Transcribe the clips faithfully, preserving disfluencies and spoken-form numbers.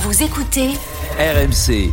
Vous écoutez R M C.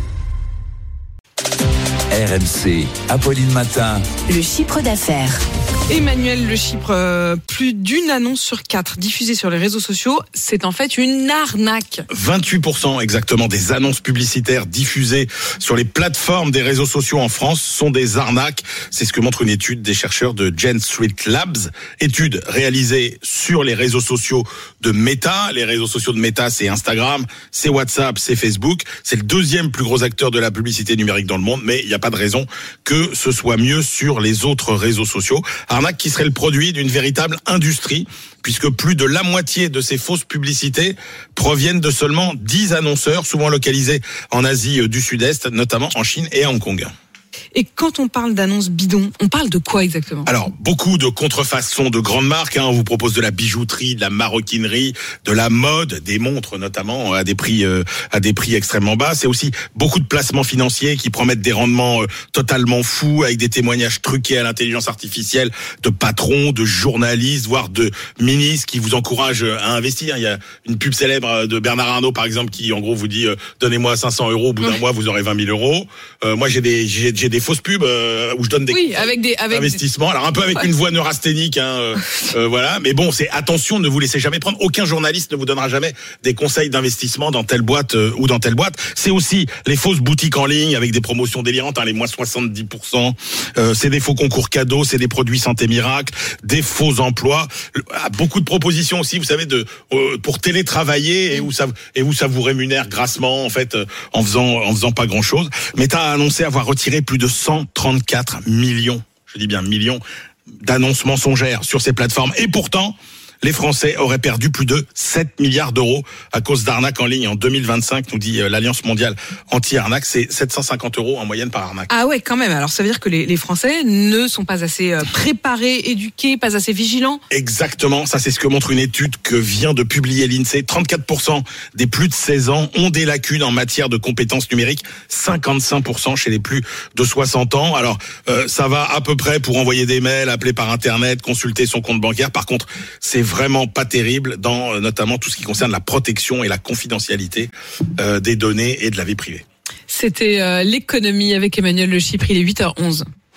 R M C, Apolline Matin. Le chiffre d'affaires. Emmanuel, le Chypre, euh, plus d'une annonce sur quatre diffusée sur les réseaux sociaux, c'est en fait une arnaque. vingt-huit pour cent exactement des annonces publicitaires diffusées sur les plateformes des réseaux sociaux en France sont des arnaques. C'est ce que montre une étude des chercheurs de Jane Street Labs. Étude réalisée sur les réseaux sociaux de Meta. Les réseaux sociaux de Meta, c'est Instagram, c'est WhatsApp, c'est Facebook. C'est le deuxième plus gros acteur de la publicité numérique dans le monde, mais il n'y a pas de raison que ce soit mieux sur les autres réseaux sociaux. Arnaque qui serait le produit d'une véritable industrie, puisque plus de la moitié de ces fausses publicités proviennent de seulement dix annonceurs, souvent localisés en Asie du Sud-Est, notamment en Chine et à Hong Kong. Et quand on parle d'annonces bidons, on parle de quoi exactement ? Alors, beaucoup de contrefaçons de grandes marques. Hein. On vous propose de la bijouterie, de la maroquinerie, de la mode, des montres notamment à des prix euh, à des prix extrêmement bas. C'est aussi beaucoup de placements financiers qui promettent des rendements euh, totalement fous, avec des témoignages truqués à l'intelligence artificielle de patrons, de journalistes, voire de ministres qui vous encouragent à investir. Il y a une pub célèbre de Bernard Arnault, par exemple, qui en gros vous dit euh, donnez-moi cinq cents euros, au bout d'un mois vous aurez vingt mille euros. Euh, moi j'ai des j'ai, j'ai des fausses pubs euh, où je donne des oui, avec des avec investissements. des... Alors un peu avec une voix neurasthénique, hein, euh, euh, voilà. Mais bon, c'est attention, ne vous laissez jamais prendre. Aucun journaliste ne vous donnera jamais des conseils d'investissement dans telle boîte euh, ou dans telle boîte. C'est aussi les fausses boutiques en ligne avec des promotions délirantes, hein, les moins soixante-dix pour cent. Euh, c'est des faux concours cadeaux, c'est des produits santé miracle, des faux emplois. Beaucoup de propositions aussi, vous savez, de euh, pour télétravailler et où ça et où ça vous rémunère grassement en fait euh, en faisant en faisant pas grand chose. Meta a annoncé avoir retiré plus de cent trente-quatre millions, je dis bien millions, d'annonces mensongères sur ces plateformes. Et pourtant, les Français auraient perdu plus de sept milliards d'euros à cause d'arnaques en ligne en deux mille vingt-cinq, nous dit l'Alliance mondiale anti-arnaque. C'est sept cent cinquante euros en moyenne par arnaque. Ah ouais, quand même. Alors ça veut dire que les, les Français ne sont pas assez préparés, éduqués, pas assez vigilants. Exactement, ça c'est ce que montre une étude que vient de publier l'INSEE. trente-quatre pour cent des plus de seize ans ont des lacunes en matière de compétences numériques, cinquante-cinq pour cent chez les plus de soixante ans. Alors euh, ça va à peu près pour envoyer des mails, appeler par internet, consulter son compte bancaire. Par contre, c'est vraiment pas terrible dans euh, notamment tout ce qui concerne la protection et la confidentialité euh, des données et de la vie privée. C'était euh, l'économie avec Emmanuel Le Chypre, il est huit heures onze.